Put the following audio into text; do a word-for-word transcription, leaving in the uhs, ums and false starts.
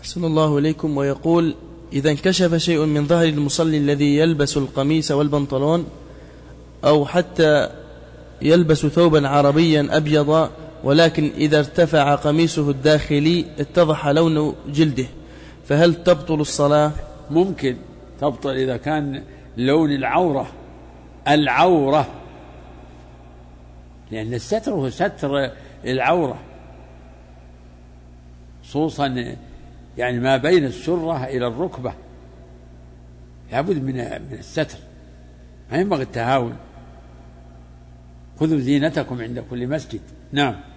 أحسن الله إليكم. ويقول: إذا انكشف شيء من ظهر المصلي الذي يلبس القميص والبنطلون أو حتى يلبس ثوبا عربيا أبيض، ولكن إذا ارتفع قميصه الداخلي اتضح لون جلده، فهل تبطل الصلاة؟ ممكن تبطل إذا كان لون العورة العورة لأن الستر هو ستر العورة، خصوصا يعني ما بين السرة إلى الركبة لابد من من الستر، ما ينبغي التهاون. خذوا زينتكم عند كل مسجد. نعم.